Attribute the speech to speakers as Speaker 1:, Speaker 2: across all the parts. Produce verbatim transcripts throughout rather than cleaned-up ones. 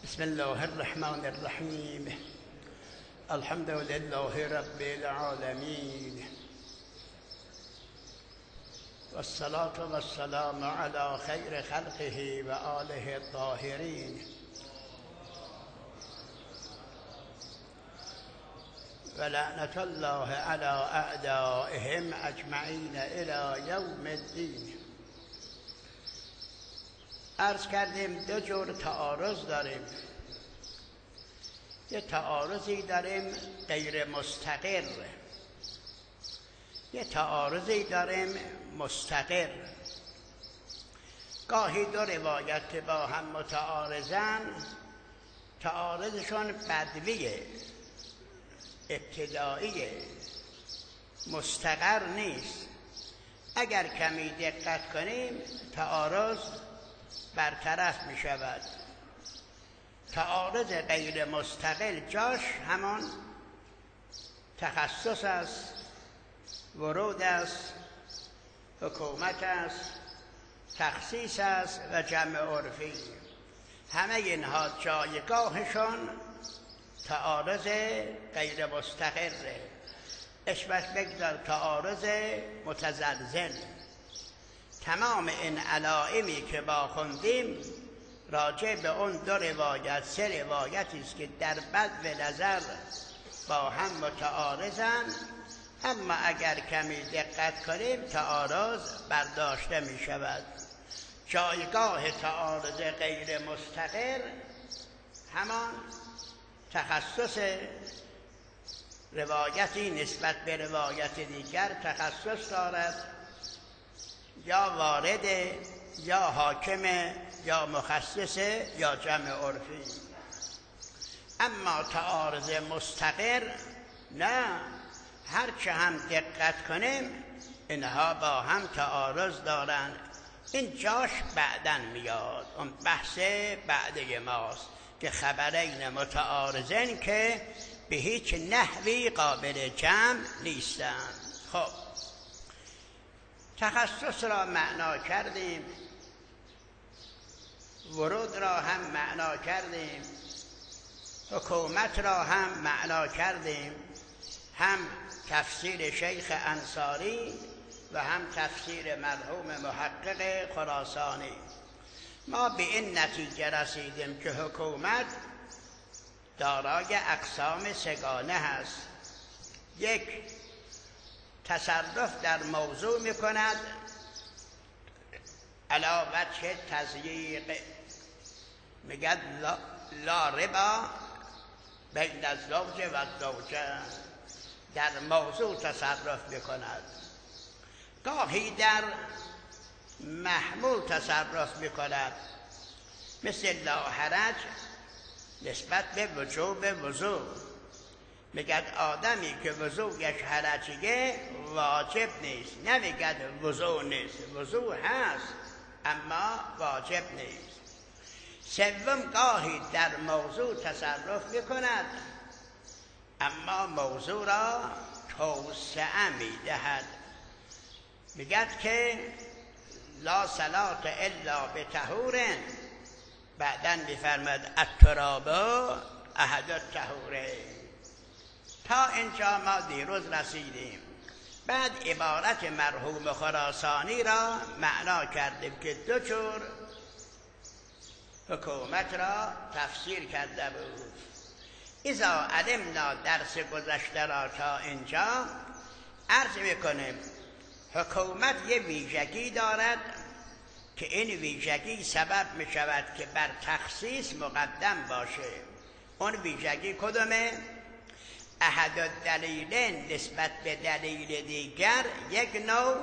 Speaker 1: بسم الله الرحمن الرحیم. الحمد لله رب العالمین والصلاة والسلام على خیر خلقه و آله الطاهرین و لعنت الله على اعدائهم اجمعین الی یوم الدین. عرض کردیم دو جور تعارض داریم. یه تعارضی داریم غیر مستقر، یه تعارضی داریم مستقر. گاهی دو روایت که با هم متعارضن، تعارضشون بدویه، ابتداییه، مستقر نیست. اگر کمی دقت کنیم تعارض برطرف می شود. تعارض غیر مستقل جاش همان تخصص است، ورود است، حکومت است، تخصیص است و جمع عرفی. همه اینها جایگاهشون تعارض غیر مستقره. اشبه بگذار تعارض متزلزل. تمام این علائمی که با خوندیم راجع به اون دو روایت، سه روایتی است که در بد نظر با هم متعارضن، اما اگر کمی دقت کنیم تعارض برداشته می شود. جایگاه تعارض غیر مستقر همان تخصص روایتی نسبت به روایت دیگر تخصص دارد، یا وارد، یا حاکم، یا مخصص، یا جمع عرفی. اما تعارض مستقر نه، هرچه هم دقت کنیم اینها با هم تعارض دارن. این جاش بعدن میاد، اون بحث بعده ماست که خبرین متعارضن که به هیچ نحوی قابل جمع نیستند. خب تخصص را معنا کردیم، ورود را هم معنا کردیم، حکومت را هم معنا کردیم، هم تفسیر شیخ انصاری و هم تفسیر مرحوم محقق خراسانی. ما به این نتیجه رسیدیم که حکومت دارای اقسام سگانه هست. یک، تصرف در موضوع می کند علی وجه تضییق، میگد لا, لا ربا بین الزوج و الزوجه، در موضوع تصرف می کند. گاهی در محمول تصرف می کند، مثل لا حرج نسبت به وجوب وضوع. میگد آدمی که وضوعش حرجیه واجب نیست، نمیگد وضوع نیست، وضوع هست اما واجب نیست. سوم، گاهی در موضوع تصرف میکند اما موضوع را توسعه میدهد. میگد که لا صلاة الا بطهور، بعدن میفرمد التراب احد الطهورین. تا اینجا ما دیروز رسیدیم. بعد عبارت مرحوم خراسانی را معنا کردیم که دو جور حکومت را تفسیر کرده بود. اذا علمنا درس گذشته را تا اینجا عرض میکنیم حکومت یه ویژگی دارد که این ویژگی سبب می شود که بر تخصیص مقدم باشه. اون ویژگی کدومه؟ احد الدلیلین نسبت به دلیل دیگر یک نوع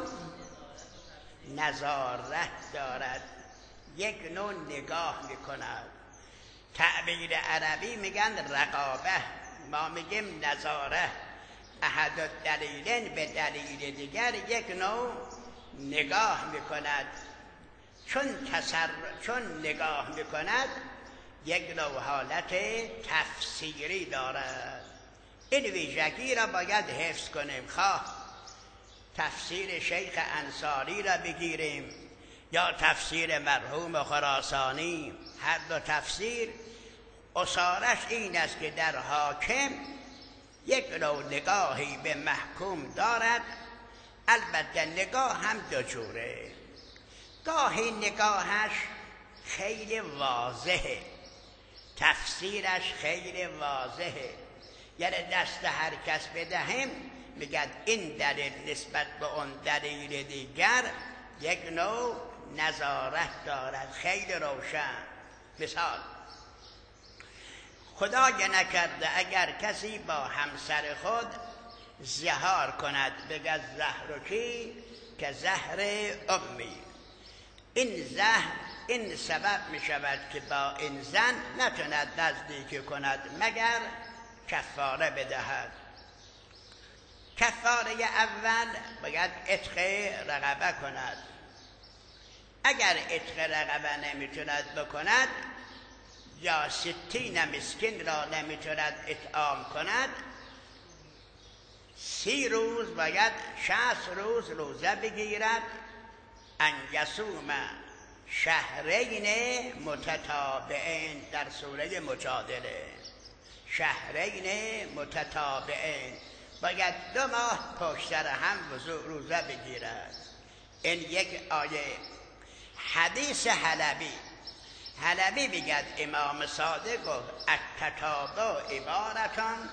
Speaker 1: نظارت دارد، یک نوع نگاه میکند. تعبیر عربی میگن رقابه، ما میگیم نظاره. احد الدلیلین به دلیل دیگر یک نوع نگاه میکند. چون تصر... چون نگاه میکند یک نوع حالت تفسیری دارد. این ویژگی را باید حفظ کنیم. خواه تفسیر شیخ انصاری را بگیریم یا تفسیر مرحوم خراسانی، هر دو تفسیر اصارش این است که در حاکم یک نوع نگاهی به محکوم دارد. البته نگاه هم دو جوره. گاهی نگاهش خیلی واضحه، تفسیرش خیلی واضحه، یعنی دست هر کس بدهم میگد این دلیل نسبت به اون دلیل دیگر یک نوع نظارت دارد، خیلی روشن. مثال خدای نکرده اگر کسی با همسر خود زهار کند بگد زهر کی که زهر امی، این زهر این سبب می شود که با این زن نتوند نزدیکی کند مگر کفاره بدهد. کفاره اول باید عتق رقبه کند. اگر عتق رقبه نمیتوند بکند یا ستین مسکین را نمیتوند اطعام کند، سی روز باید شصت روز روزه بگیرد. ان یصوم شهرین متتابعین در سوره مجادله، شهرین متتابعین باید دو ماه پشت سر هم روزه بگیرد. این یک آیه. حدیث حلبی حلبی میگد امام صادق گفت التتابع عبارتان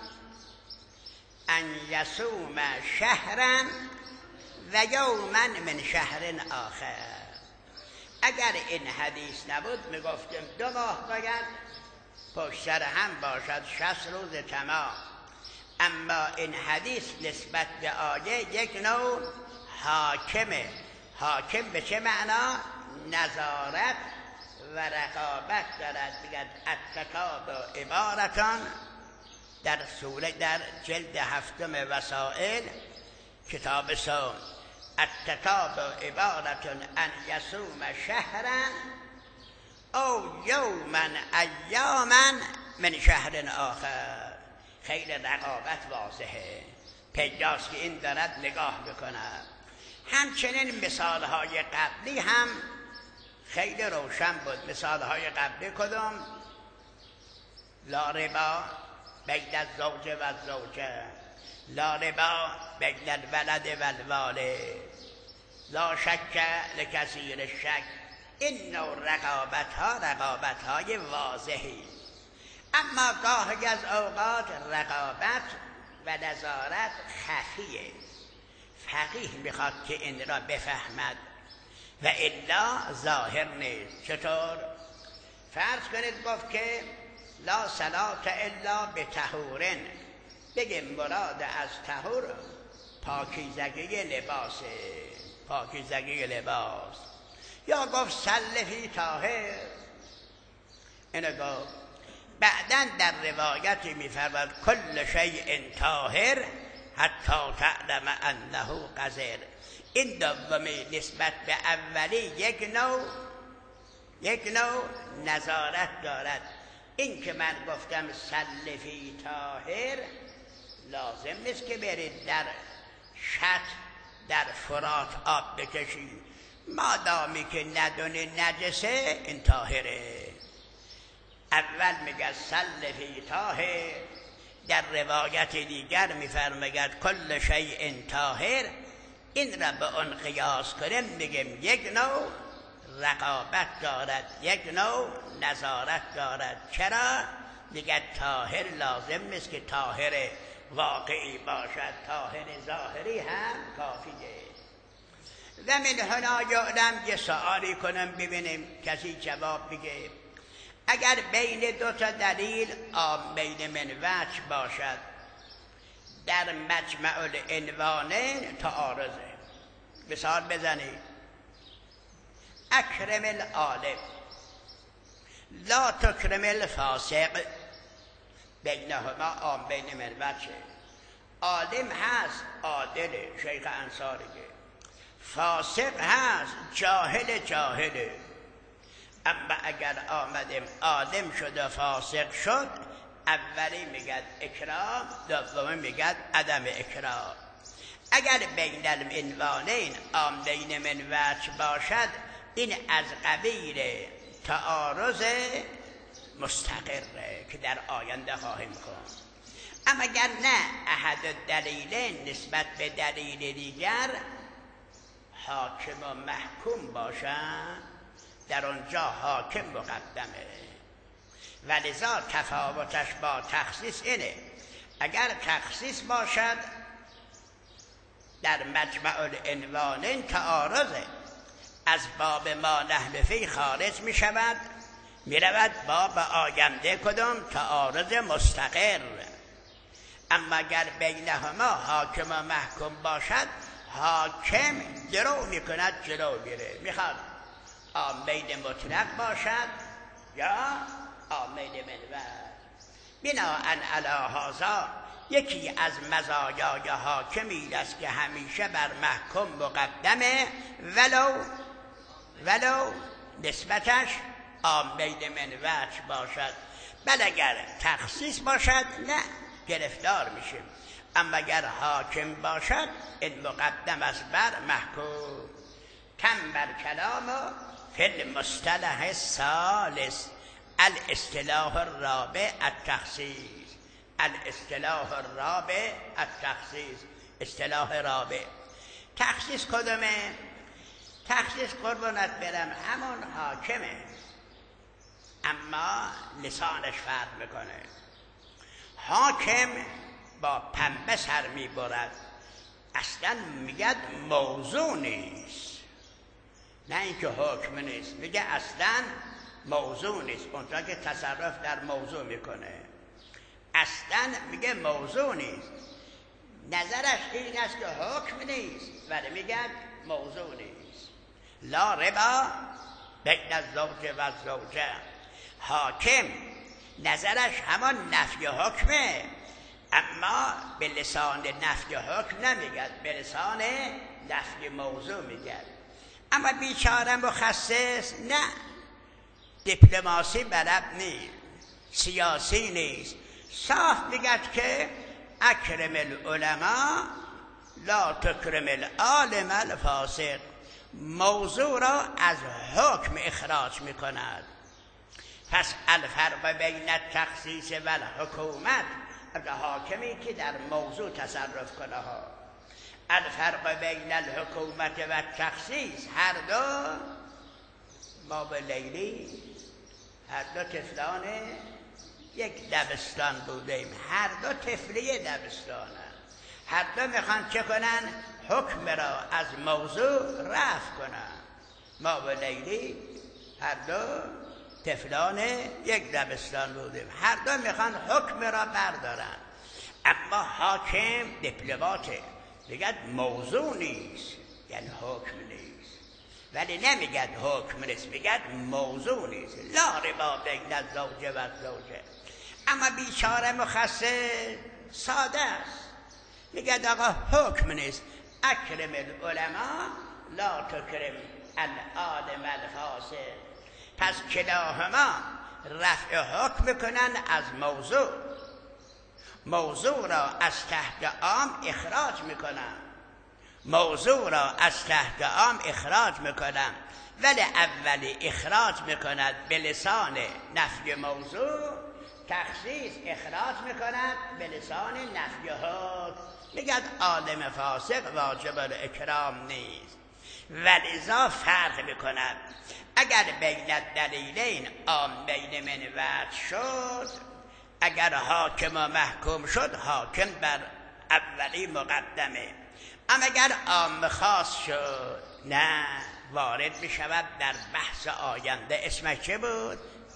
Speaker 1: ان یصوم شهرا و یوما من شهر آخر. اگر این حدیث نبود میگفتیم دو ماه باید پشت سر هم باشد، شصت روز تمام. اما این حدیث نسبت به آیه یک نوع حاکمه. حاکم به چه معنا؟ نظارت و رقابت دارد. میگن التتابع عبارتان در سوره در جلد هفتم وسائل کتاب صوم، التتابع عبارتان ان یصوم شهرا او یوما ایاما من شهر آخر. خیلی رقابت واضحه، پیداست که این دارد نگاه بکند. همچنین مثالهای قبلی هم خیلی روشن بود. مثالهای قبلی کدام؟ لا ربا بین الزوج و الزوجه، لا ربا بین الولد و الوالد، لا شک لکثیر الشک. این نوع رقابت ها رقابت های واضحی. اما گاهی از اوقات رقابت و نظارت خفیه. فقیه میخواد که این را بفهمد و الا ظاهر نیست. چطور؟ فرض کنید گفت که لا صلاة الا بطهورن، بگه مراد از طهور پاکیزگی لباسه، پاکیزگی لباس. یا گفت صل فی طاهر، اینو گفت. بعداً در روایتی میفرماد کل شیء طاهر حتی تعلم انه قذر. این دومی نسبت به اولی یک نوع یک نوع نظارت دارد. این که من گفتم صل فی طاهر لازم نیست که برید در شط در فرات آب بکشید، مادامی که ندونه نجسه این طاهره. اول میگه صل فی طاهر، در روایت دیگر میفرماید کل شیء طاهر. این را به اون قیاس کنیم میگیم یک نوع رقابت دارد، یک نوع نظارت دارد. چرا؟ میگه طاهر لازم نیست که طاهر واقعی باشد، طاهر ظاهری هم کافیه. و من هنا یادم یه سوالی کنم ببینیم کسی جواب بگه. اگر بین دو تا دلیل عامین من وجه باشد در مجمع العنوانین تعارضه. مثال بزنید اکرم العالم لا تکرم الفاسق، بینهما عامین من وجه. عالم هست عادل شیخ انصاریه، فاسق هست جاهل جاهله. اما اگر آمدیم عالم شد و فاسق شد، اولی میگد اکرام، دومی میگد عدم اکرام. اگر بین العنوانین عامین من وجه باشد این از قبیل تعارض مستقره که در آینده خواهیم خوند. اما اگر نه احد دلیلین نسبت به دلیل دیگر حاکم و محکوم باشد، در آنجا حاکم مقدمه. ولذا تفاوتش با تخصیص اینه، اگر تخصیص باشد در مجمع العنوانین تعارضه، از باب ما نحن فی خارج می شود، می رود باب آینده کدام تعارض مستقر. اما اگر بینهما حاکم و محکوم باشد، حاکم درو می کند جلو میره، میخواد آمین مطلق باشد یا آمین منوط. بناءً علی هذا یکی از مزایای حاکمی است که همیشه بر محکوم مقدمه، ولو ولو نسبتش آمین منوط باشد. بل اگر تخصیص باشد نه، گرفتار میشیم. اما اگر حاکم باشد این مقدم است بر محکوم. کم بر کلام فی المصطلح الثالث الاصطلاح الرابع التخصیص. الاصطلاح الرابع التخصیص، اصطلاح رابع. تخصیص کدومه؟ تخصیص قربانت برم همون حاکمه، اما لسانش فرق میکنه. حاکم با پنبه سر میبرد، اصلا میگه موضوع نیست، نه اینکه حکم نیست، میگه اصلا موضوع نیست. اونجا که تصرف در موضوع میکنه، اصلا میگه موضوع نیست. نظرش این است که حکم نیست، ولی میگه موضوع نیست. لا ربا بین الزوج و الزوجه. حاکم نظرش همان نفی حکمه، اما به لسان نفی حکم نمیگد، به لسان نفی موضوع میگد. اما بیچاره مخصص نه، دیپلماسی بلد نیست، سیاسی نیست، صاف میگد که اکرم العلماء لا تکرم العالم الفاسق. موضوع را از حکم اخراج میکند. پس الفرق بین التخصیص و الحکومت، حاکمی که در موضوع تصرف کنه ها، الفرق بین الحکومت و التخصیص، هر دو باب لیلی، هر دو طفلان یک دبستان بودیم، هر دو طفلی دبستانن، هر دو میخوان چه کنن؟ حکم را از موضوع رفع کنن. ما و لیلی هر دو طفلان یک دبستان بودیم، هر دو میخوان حکم را بردارن. اما حاکم دیپلماته، میگه موضوع نیست، یعنی حکم نیست، ولی نمیگه حکم نیست، میگه موضوع نیست. لا ربا بین الزوج و الزوجه. اما بیچاره مخصص ساده است، میگه آقا حکم نیست، اکرم العلماء لا تکرم العالم الفاسق. پس کلاهما رفع حکم میکنن از موضوع، موضوع را از تحت عام اخراج میکنن، موضوع را از تحت عام اخراج میکنن، ولی اولی اخراج میکند به لسان نفی موضوع، تخصیص اخراج میکند به لسان نفی حکم. میگد عالم فاسق واجب الاکرام نیست. ولذا فرق میکند. اگر بین دلیلین آمین منوط شد، اگر حاکم و محکوم شد، حاکم بر اولی مقدمه. اما اگر عام خاص شد، نه، وارد می شود در بحث آینده. اسمش چه بود؟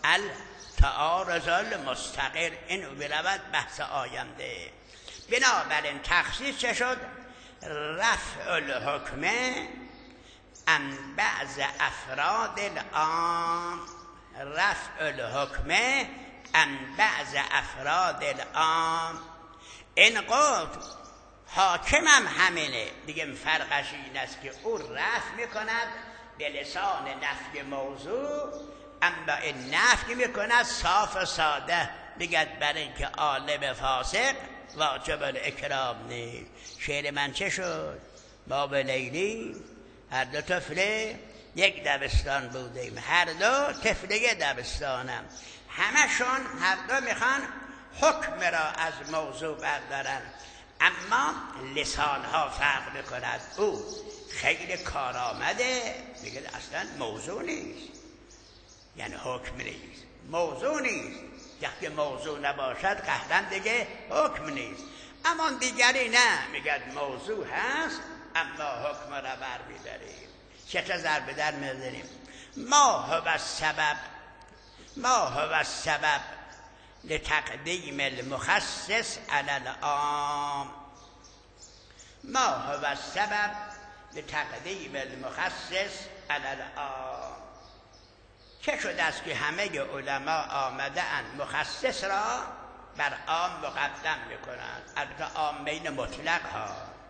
Speaker 1: التعارض المستقر. اینو می رود بحث آینده. بنابراین تخصیص چه شد؟ رفع الحکمه عن بعض افراد العام، رفع الحکمه عن بعض افراد العام. این قلت حاکم هم همینه دیگه، فرقش این است که او رفع میکند به لسان نفی موضوع، اما این نفی میکند صاف و ساده، میگد برای اینکه عالم فاسق واجب الاکرام نیست. شعر من چه شد؟ باب لیلی هر دو طفله یک دبستان بودیم، هر دو طفله دبستانم، همشون هر دو میخوان حکم را از موضوع بردارن، اما لسان ها فرق میکند. او خیلی کار آمده میگه اصلا موضوع نیست، یعنی حکم نیست، موضوع نیست. وقتی موضوع نباشد قطعا دیگه حکم نیست. اما دیگری نه، میگه موضوع هست اما حکم را بر میداریم. چه تا ضرب در میداریم؟ ما هو السبب، ما هو السبب لتقدیم المخصص علی العام. ما هو السبب لتقدیم المخصص علی العام. چه شده است که همه علما آمده اند مخصص را بر عام مقدم میکنند؟ البته عامین مطلق ها،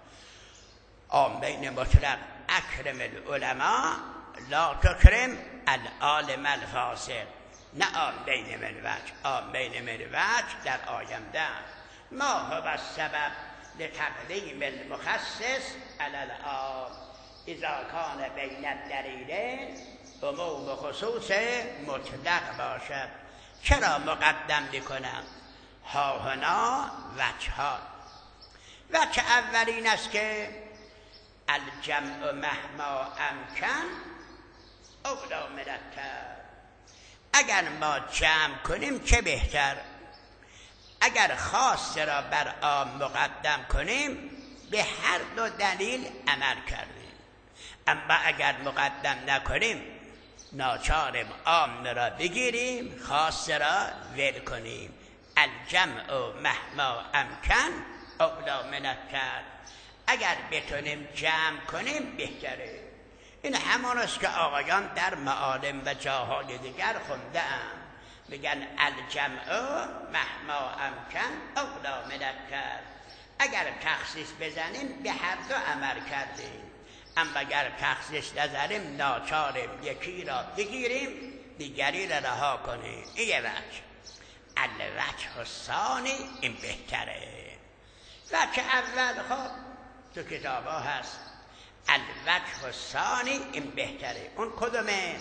Speaker 1: عامین مطلق. اکرم العلماء لا تکرم العالم الفاسق. نه عامین من وجه، عامین من وجه در آینده. ما هو السبب لتقدیم المخصص علی العام اذا کان بین الدلیلین عموم و خصوص مطلق باشد. چرا مقدم میکنم؟ ها هنا وجه ها. وجه اولین است که الجمع مهما امکن اولا من الترک. اگر ما جمع کنیم چه بهتر. اگر خاص را بر عام مقدم کنیم به هر دو دلیل عمل کردیم، اما اگر مقدم نکنیم ناچاریم عام را بگیریم، خاص را ول کنیم. الجمع مهما امکن اولا من الترک. اگر بتونیم جمع کنیم بهتره. این همان است که آقایان در معالم و جاهای دیگر خونده ام. میگن الجمع مهما امکن اولا من الترک. اگر تخصیص بزنیم به هر دو عمل کردیم، اما اگر تخصیص نزنیم ناچاریم یکی را بگیریم دیگری را رها کنیم. این یه وجه. الوجه الثانی این بهتره. وجه اول خب تو کتاب ها هست. الوجه الثانی این بهتره. اون کدومه؟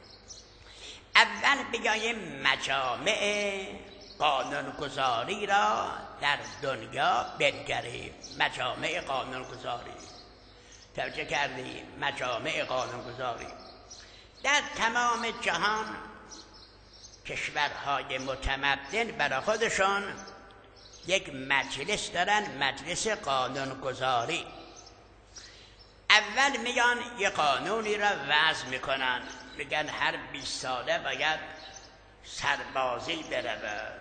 Speaker 1: اول بگایم مجامع قانونگذاری را در دنیا بنگریم. مجامع قانونگذاری توجه کردیم؟ مجامع قانونگذاری در تمام جهان کشورهای متمدن برای خودشون یک مجلس دارن، مجلس قانونگذاری. اول میان یه قانونی را وضع میکنن، میگن هر بیست ساله باید سربازی برود.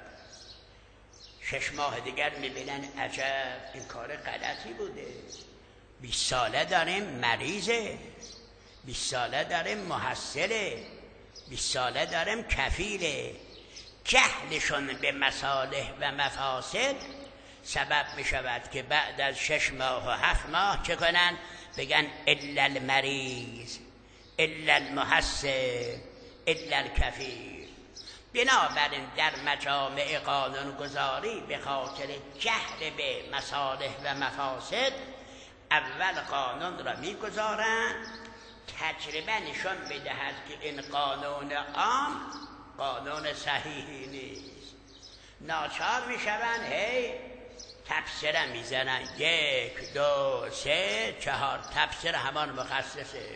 Speaker 1: شش ماه دیگر میبینن عجب این کار غلطی بوده. بیست ساله داریم مریضه، بیست ساله داریم محصله، بیست ساله داریم کفیله. جهلشون به مصالح و مفاسد سبب می شود که بعد از شش ماه و هفت ماه چه کنن؟ بگن الا المریض، الا المحصل، الا الکفیل. بنابراین در مجامع قانونگذاری به خاطر جهل به مصالح و مفاسد اول قانون را می گذارن. تجربه نشان میدهد که این قانون عام قانون صحیحی نیست. ناچار میشوند هی تفسیر میزنن، یک دو سه چهار، تفسیر همان مخصصه.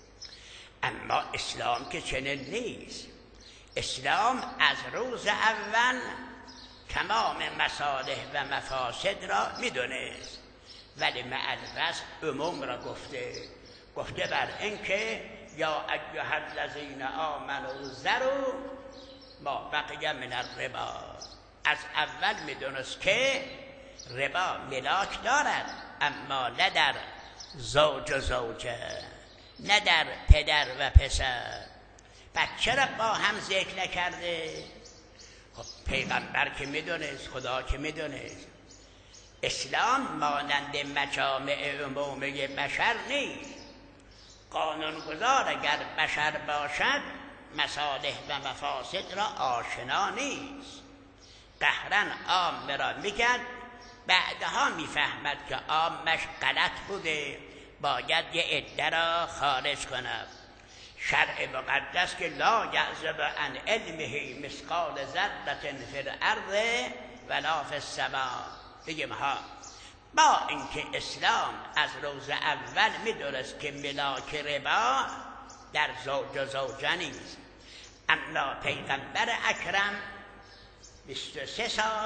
Speaker 1: اما اسلام که چنین نیست. اسلام از روز اول تمام مصالح و مفاسد را میدونست، ولی مع الوصف عموم را گفته. گفته بر اینکه یا ایها الذین آمنوا ذروا ما بقی من الربا. از اول میدونست که ربا ملاک دارد، اما نه در زوج و زوجه، نه در پدر و پسر. پس چرا با هم ذکر نکرده؟ خب پیغمبر که میدونست، خدا که میدونست. اسلام مانند مجامع عمومی بشر نیست. قانونگذار اگر بشر باشد مصالح و مفاسد را آشنا نیست. قهرن عام را میگن، بعدها میفهمد که عامش غلط بوده، باید یه عده را خارج کند. شرع مقدس که لا یعزب عن علمه مثقال ذره فی الارض ولا فی السماء. بگیم ها با اینکه اسلام از روز اول میدونست که ملاک ربا در زوج و زوجه نیست، اما پیغمبر اکرم بیست و سه سال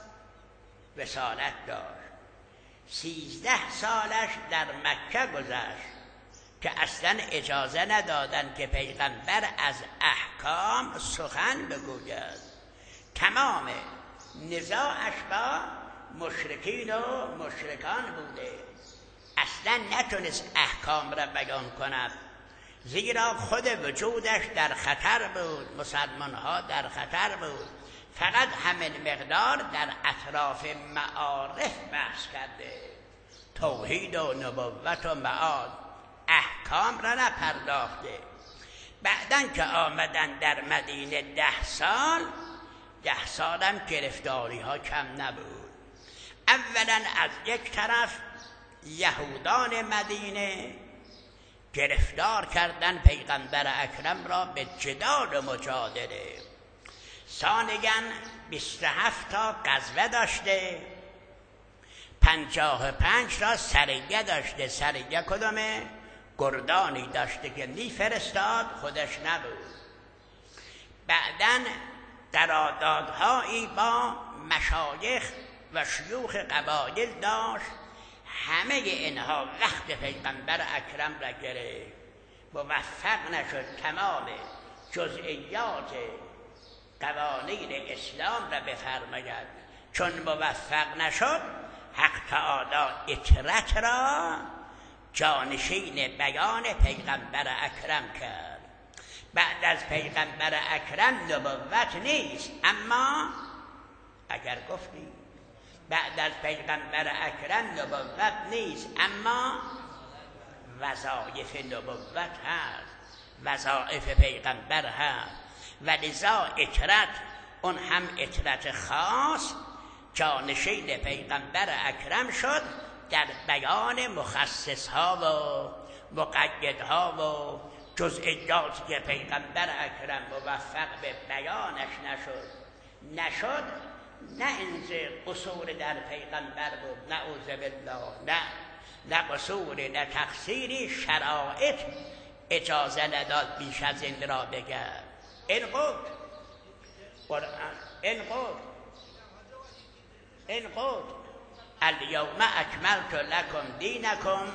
Speaker 1: رسالت داشت، سیزده سالش در مکه گذشت که اصلا اجازه ندادن که پیغمبر از احکام سخن بگوید. تمام نزاعش با مشرکین و مشرکان بوده، اصلا نتونست احکام را بیان کند، زیرا خود وجودش در خطر بود، مسلمان ها در خطر بود. فقط همین مقدار در اطراف معارف بحث کرده، توحید و نبوت و معاد، احکام را نپرداخته. بعدن که آمدن در مدینه ده سال، ده سالم گرفتاری ها کم نبود. اولا از یک طرف یهودان مدینه گرفتار کردن پیغمبر اکرم را به جدال و مجادله. ثانیاً بیست و هفت تا غزوه داشته، پنجاه و پنج تا سریه داشته. سریه کدومه؟ گردانی داشته که میفرستاد، خودش نبود. بعداً قراردادهایی با مشایخ و شیوخ قبایل داشت. همه اینها وقت پیغمبر اکرم را گرفت، موفق نشد تمام جزئیات قوانین اسلام را بفرماید. چون موفق نشد، حق تعالی اطرت را جانشین بیان پیغمبر اکرم کرد. بعد از پیغمبر اکرم نبوت نیست، اما اگر گفتی بعد از پیغمبر اکرم نبوت نیست، اما وظایف نبوت هست، وظایف پیغمبر هست. و لذا اطرت، اون هم اطرت خاص، جانشین پیغمبر اکرم شد در بیان مخصص ها و مقید ها و جزئیاتی که پیغمبر اکرم موفق به بیانش نشد نشد نه اینکه قصور در پیغمبر بود، نعوذ بالله، نه نه قصور، نه تقصیری، شرایط اجازه نداد بیش از این را بگرد. این قد قرآن، این قد این قد الیوم اکملت لکم دینکم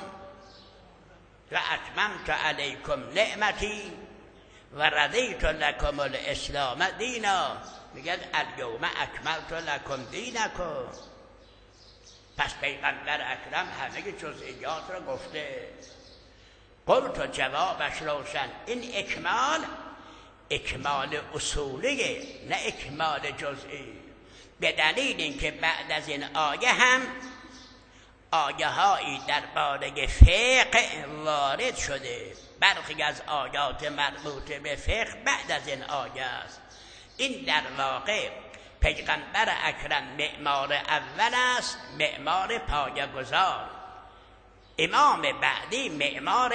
Speaker 1: و اتممت علیکم نعمتی و رضیت لکم الاسلام دینا. میگه الیوم اکملت لکم دینکم. پس پیغمبر اکرم همه جزئیات را گفته. قلت و جوابش روشن، این اکمال اکمال اصولیه، نه اکمال جزئی. به دلیل اینکه بعد از این آیه هم آیه هایی درباره فقه وارد شده. برخی از آیات مربوط به فقه بعد از این آیه است. این در واقع پیغمبر اکرم معمار اول است، معمار پایه‌گذار. امام بعدی معمار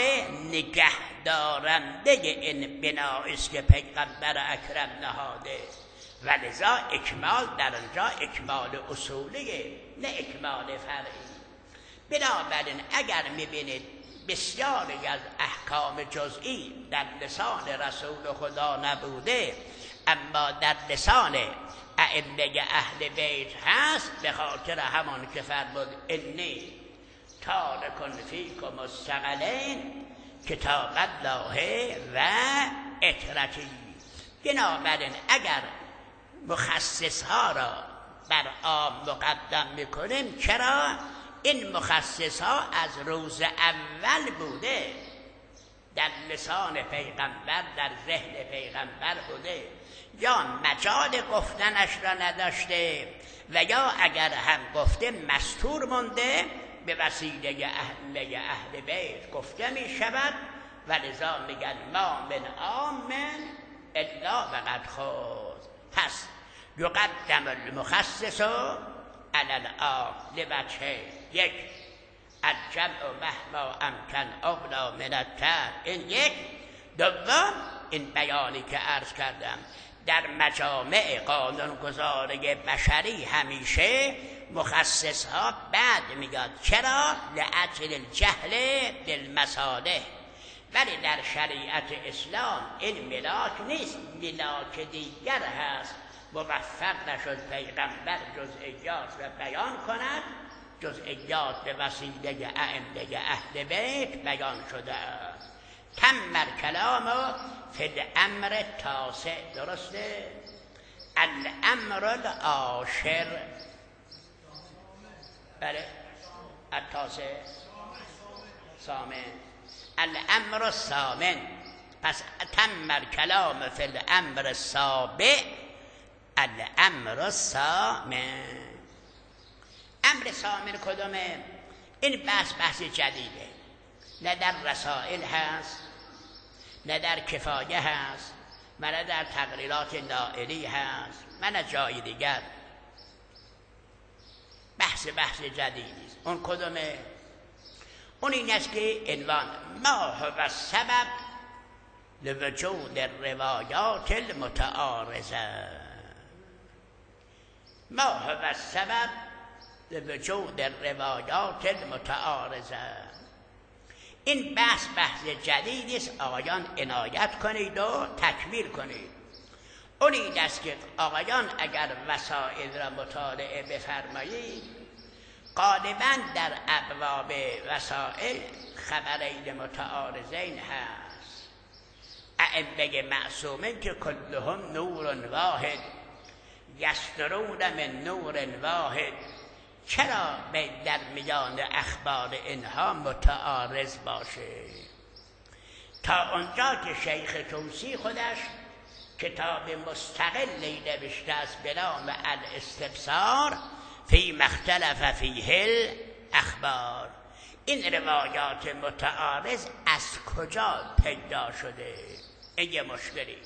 Speaker 1: نگهدارنده این بنا است که پیغمبر اکرم نهاده. و لذا اکمال در آنجا اکمال اصولیه، نه اکمال فرعی. بنابراین اگر میبینید بسیاری از احکام جزئی در لسان رسول خدا نبوده، اما در لسان ائمه اهل بیت هست، به خاطر همان که فرمود انی تارک فیکم الثقلین کتاب الله و اطرتی. بنابراین اگر مخصص ها را بر عام مقدم میکنیم، چرا؟ این مخصص ها از روز اول بوده، در لسان پیغمبر، در ذهن پیغمبر بوده، یا مجال گفتنش را نداشته و یا اگر هم گفته مستور مونده، به وسیله اهل اهل بیت گفته می شود. و لذا میگن ما من آمن الا وقد خود. پس یقدم المخصص علی العام لوجه یک، الجمع مهما امکن اولا من الترک. این یک. دوم این بیانی که عرض کردم در مجامع قانونگذاری بشری همیشه مخصص ها بعد میگاد چرا؟ لأجل الجهل بالمصالح. ولی در شریعت اسلام این ملاک نیست، ملاک دیگر هست. موفق نشد پیغمبر جزئیات و بیان کند، جزئیات به وسیله ائمه اهل بیت بیان شده است. تم کلام فی الامر تاسع، درسته؟ الامر العاشر، بله التاسع ثامن، الامر الثامن. پس تم کلام فی الامر السابع الامر الثامن. امر ثامن کدومه؟ این بحث بحث جدیده، نه در رسائل هست، نه در کفایه هست، نه در تقریرات نائلی هست، نه جای دیگر. بحث بحث جدیدی است. اون کدومه؟ اون این است که عنوان ما هو السبب لوجود الروایات المتعارضه. ما هو السبب لوجود الروایات المتعارضه. این بحث بحث جدیدی است، آقایان عنایت کنید و تکمیل کنید. اون این است که آقایان اگر وسائل را مطالعه بفرمایید، غالبا در ابواب وسائل خبرین متعارضین هست. ائمه معصومین که کلهم نور واحد یصدرون من نور واحد، چرا در میان اخبار اینها متعارض باشه؟ تا اونجا که شیخ توسی خودش کتاب مستقلی نوشته است به نام الاستبصار فی مختلف فیه الاخبار. این روایات متعارض از کجا پیدا شده؟ این یه مشکلی.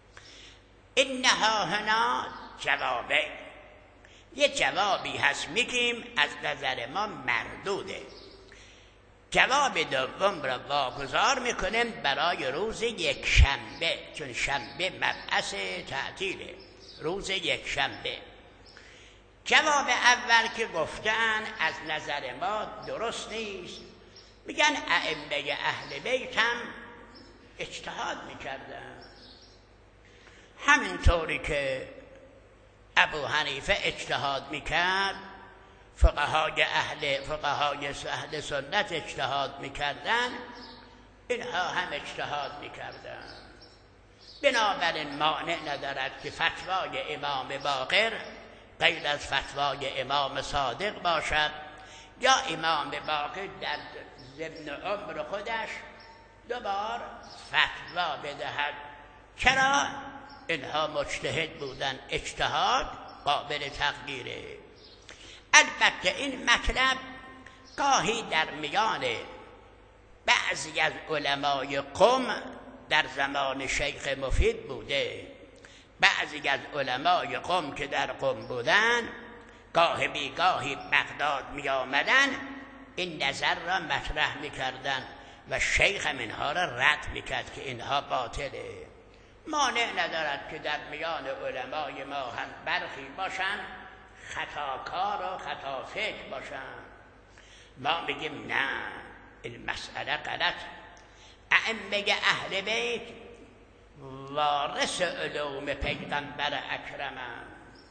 Speaker 1: اینها هنا جوابه، یه جوابی هست میگیم از نظر ما مردوده. جواب دوم را واگذار میکنیم برای روز یک شنبه، چون شنبه مبعث تعطیله، روز یک شنبه. جواب اول که گفتن از نظر ما درست نیست. میگن ائمه اهل بیت هم اجتهاد میکردن، همینطوری که ابو حنیفه اجتهاد میکرد، فقهای اهل فقهای اهل سنت اجتهاد میکردن، اینها هم اجتهاد میکردن. بنابراین مانع ندارد که فتوای امام باقر غیر از فتوای امام صادق باشد، یا امام باقر در ضمن عمر خودش دوبار فتوا بدهد. چرا؟ اینها مجتهد بودن، اجتهاد قابل تغییره. البته این مطلب گاهی در میان بعضی از علمای قم در زمان شیخ مفید بوده. بعضی از علمای قم که در قم بودن گاه بیگاهی بغداد می آمدن، این نظر را مطرح می کردن و شیخ هم اینها را رد می کرد که اینها باطله. مانع ندارد که در میان علمای ما هم برخی باشن خطاکار و خطا فکر باشن. ما میگیم نه، این مسئله غلط. ائمه اهل بیت وارث علوم پیغمبر اکرمن.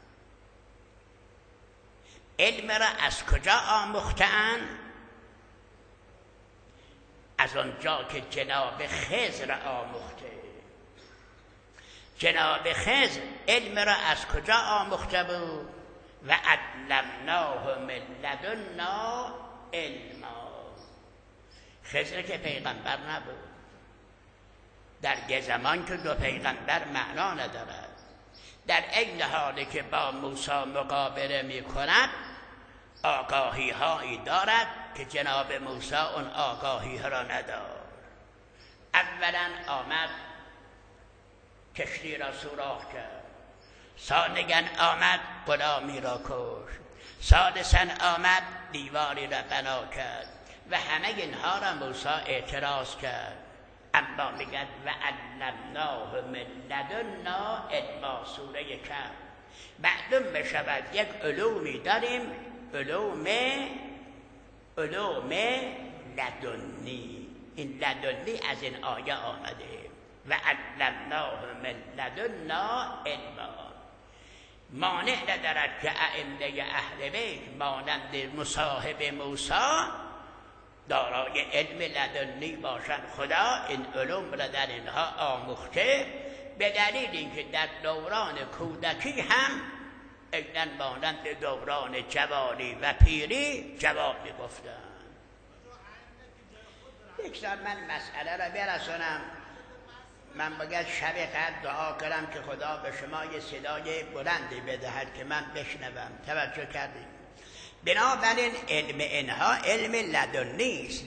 Speaker 1: علم را از کجا آموختن؟ از آنجا که جناب خضر آموخته. جناب خضر علم را از کجا آموخته بود؟ و علمناه من لدنا علما. خضر که پیغمبر نبود، در یه زمان که دو پیغمبر معنا ندارد، در این حالی که با موسی مقابله می کند آگاهی هایی دارد که جناب موسی اون آگاهی ها را ندارد. اولا آمد کشتی را سوراخ کرد، ثانیاً آمد غلامی را کشت، ثالثاً آمد دیواری را بنا کرد و همه اینها را موسی اعتراض کرد. اما میگن و علمناه من لدنا علما. سوره کهف معلوم بشود یک علومی داریم، علوم علوم لدنی. این لدنی از این آیه آمده و علمناه من لدنا علما. مانع ندارد که ائمه اهل بیت مانند مصاحب موسی دارای علم لدنی باشند. خدا این علوم را در اینها آموخته، به دلیل اینکه در دوران کودکی هم اینا مانند دوران جوانی و پیری جواب میگفتند. یک سال من مسئله را برسانم، من باید شب قدر دعا کنم که خدا به شما یه صدای بلندی بدهد که من بشنوم. توجه کردید؟ بنابراین علم اینها علم لدنی است.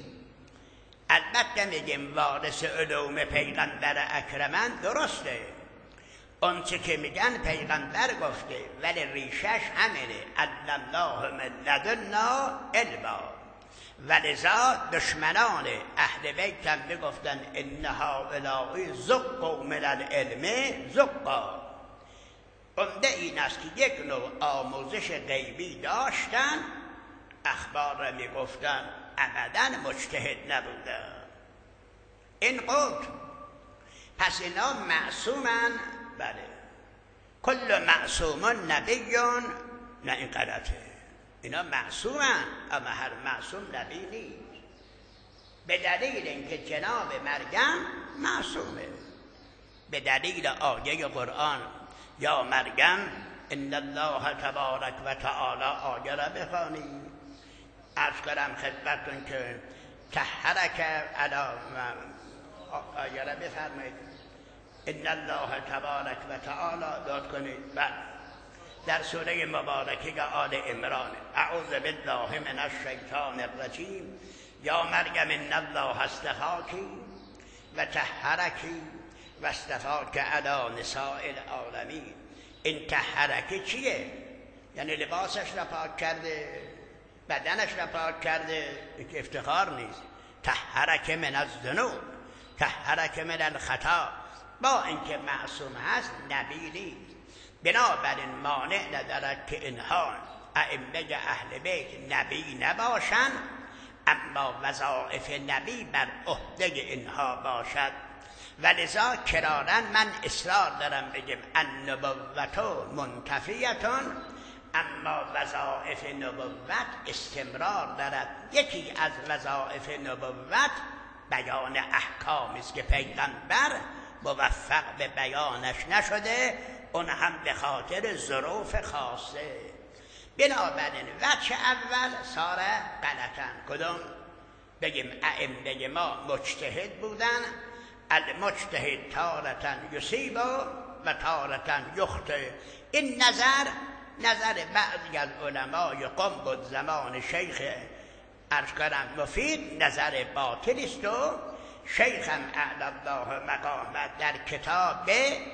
Speaker 1: البته میگیم وارث علوم پیغمبر اکرمن، درسته اون چه که میگن پیغمبر گفته، ولی ریشش همینه، علمناه من لدنا علما. ولذا دشمنان اهل بیت هم بگفتن ان هؤلاء زقوا من العلم زقا. عمده این است که یک نوع آموزش غیبی داشتن، اخبار را میگفتن، ابدا مجتهد نبودن. این قول پس اینا معصومن. بله کل معصوم نبیون. نه این غلطه، اینا معصومن اما هر معصوم نبی نیست، به دلیل اینکه جناب مریم معصومه، به دلیل آیه قرآن یا مریم ان الله تبارک و تعالی. آیه را بخوانید. عرض کنم خدمتتون که طهرک علی، آیه را بفرمایید. ان الله تبارک و تعالی داد کنید. بعد در سوره مبارکه آل عمران، اعوذ بالله من الشیطان الرجیم یا مریم ان الله اصطفاکی و طهرکی و اصطفاک علی نساء العالمین. این طهرکی چیه؟ یعنی لباسش را پاک کرده، بدنش را پاک کرده، که افتخار نیست. طهرک من الذنوب، طهرک من الخطا. با اینکه معصوم هست نبی نیست. بنابراین مانع ندارد که اینها ائمه اهل بیت نبی نباشند، اما وظایف نبی بر عهده اینها باشد. ولذا کرارا من اصرار دارم بگم النبوة منتفیتون، اما وظایف نبوت استمرار دارد. یکی از وظایف نبوت بیان احکامی است که پیغمبر موفق به بیانش نشده، اون هم به خاطر ظروف خاصه. بنابراین وجه اول ساره غلطن. کدوم؟ بگیم ائمه ما مجتهد بودن. المجتهد تارة یصیب و تارة یخطئ. این نظر نظر بعضی از علمای قم بود زمان شیخ عرض کنم مفید، نظر باطل است و شیخم اعلی الله مقامت در کتاب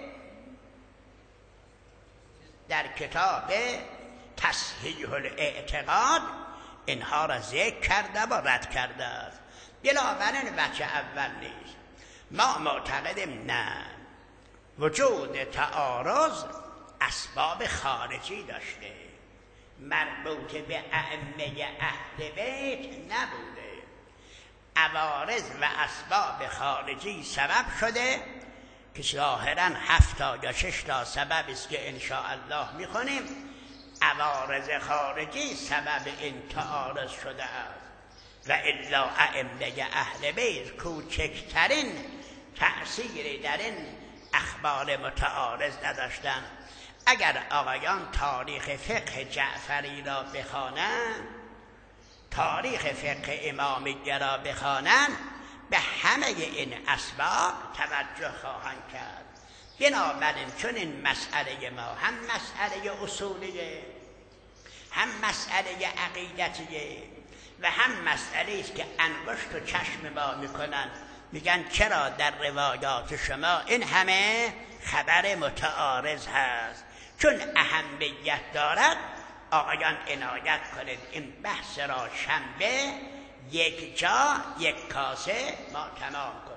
Speaker 1: در کتاب تصحیح الاعتقاد اینها را ذکر کرده و رد کرده است. بنابراین بچه اول نیست. ما معتقدیم نه، وجود تعارض اسباب خارجی داشته، مربوط به ائمه اهل بیت نبوده. عوارض و اسباب خارجی سبب شده که ظاهرا هفت تا یا شش تا سبب است که ان شاء الله میخونیم. عوارض خارجی سبب این تعارض شده است و الا ائمه اهل بیت کوچکترین تأثیری در این اخبار متعارض نداشتند. اگر آقایان تاریخ فقه جعفری را بخوانند، تاریخ فقه امامیه را بخوانند، به همه این اسباب توجه خواهند کرد. بنابراین چون این مسئله ما هم مسئله اصولیه، هم مسئله عقیدتیه و هم مسئله است که انگشت و چشم ما میکنن، میگن چرا در روایات شما این همه خبر متعارض هست؟ چون اهمیت دارد آقایان عنایت کنید این بحث را شنبه یک جا یک کاسه ما تمام کنیم.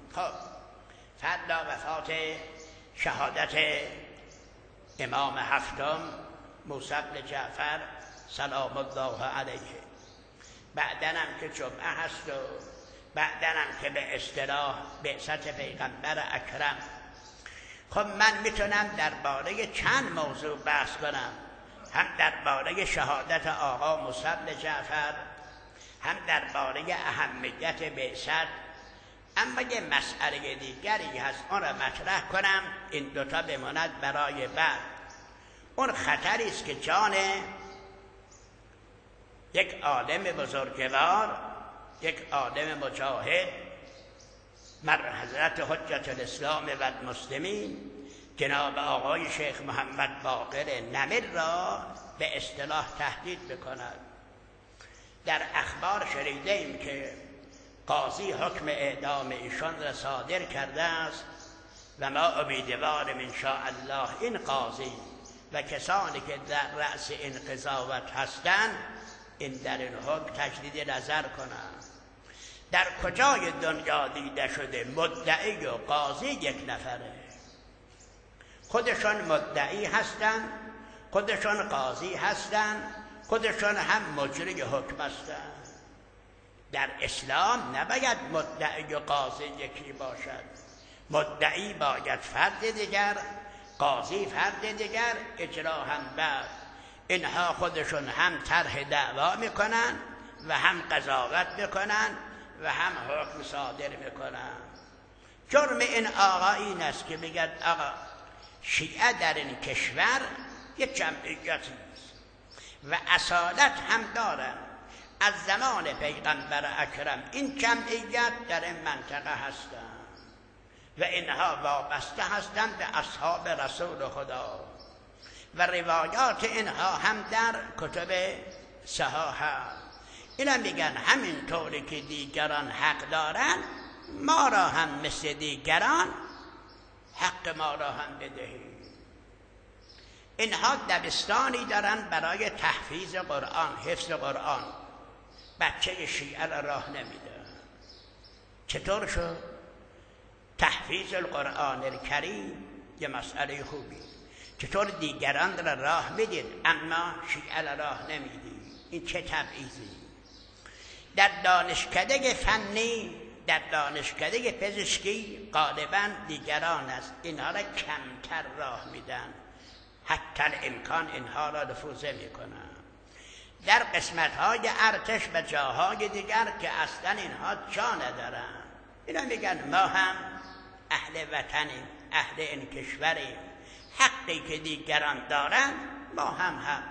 Speaker 1: خب فردا وفات شهادت امام هفتم موسی بن جعفر سلام الله علیه. بعدنم که جمعه هست و بعدنم که به اصطلاح بعثت پیغمبر اکرم. خب من میتونم درباره چند موضوع بحث کنم، هم درباره شهادت آقا موسی بن جعفر، هم درباره اهمیت بعثت. اما یه مسئله دیگری هست اون را مطرح کنم، این دوتا بماند برای بعد. اون خطری است که جان یک عالم بزرگوار، یک عالم مجاهد، مر حضرت حجت الاسلام و المسلمین جناب آقای شیخ محمد باقر نمر را به اصطلاح تهدید بکند. در اخبار شنیده ایم که قاضی حکم اعدام ایشان را صادر کرده است و ما امیدواریم ان شاء الله این قاضی و کسانی که در رأس این قضاوت هستند این در این حکم تجدید نظر کنند. در کجای دنیا دیده شده مدعی و قاضی یک نفره؟ خودشان مدعی هستند، خودشان قاضی هستند، خودشان هم مجری حکم هستند. در اسلام نباید مدعی و قاضی یکی باشد. مدعی باید فرد دیگر، قاضی فرد دیگر، اجرا هم بعد. اینها خودشون هم طرح دعوا میکنن و هم قضاوت میکنن و هم حکم صادر میکنن. جرم این آقا این است که بگد آقا شیعه در این کشور یک جمعیتی است و اصالت هم دارن. از زمان پیغمبر اکرم این جمعیت در این منطقه هستند و اینها وابسته هستند به اصحاب رسول خدا و روایات اینها هم در کتب صحاح هست. اینا میگن همین طوری که دیگران حق دارن ما را هم مثل دیگران حق ما را هم بدهید. اینها دبستانی دارن برای تحفیظ قرآن، حفظ قرآن. بچه شیعه را راه نمیده. چطور شد؟ تحفیظ القرآن الکریم یه مسئله خوبی. چطور دیگران را راه میدید اما شیعه را راه نمیدید؟ این چه تبعیضی؟ در دانشکده فنی، در دانشکده پزشکی غالبا دیگران است، اینها را کمتر راه میدن، حتی الامکان اینها را نفوذ میکنن. در قسمت های ارتش و جاهای دیگر که اصلا اینها جا ندارن، اینا میگن ما هم اهل وطنیم، اهل این کشوریم، حقی که دیگران دارن ما هم هم.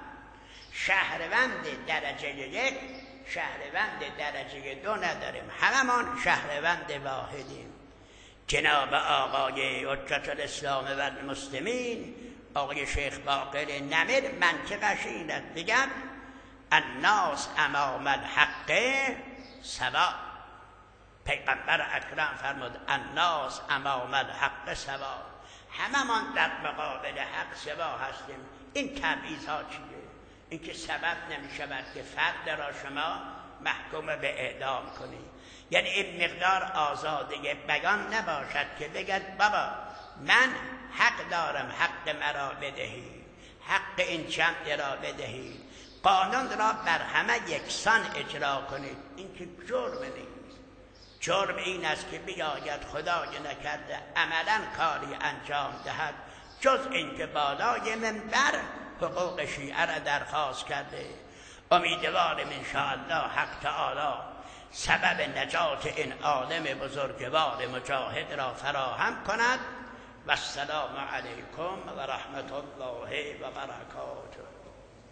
Speaker 1: شهروند درجه یک، شهروند درجه دو نداریم، هممان شهروند واحدیم. جناب آقای حجت الاسلام و المسلمین آقای شیخ باقر نمر منطقش این است، میگن الناس امام الحق سوا. پیغمبر اکرم فرمود الناس امام الحق سوا، هممان در مقابل حق سوا هستیم. این تبعیض ها چیه؟ این که سبب نمی شود که فرد را شما محکوم به اعدام کنید. یعنی این مقدار آزادی بیان نباشد که بگد بابا من حق دارم حق مرا بدهید، حق این جمع را بدهید، قانون را بر همه یکسان اجرا کنید. این که جرم نیست. جرم این است که بیاید خدای نکرده عملا کاری انجام دهد جز این که بالای منبر حقوق شیعه را درخواست کرده. امیدوارم انشاءالله حق تعالی سبب نجات این عالم بزرگوار مجاهد را فراهم کند. و السلام علیکم و رحمت الله و برکاته.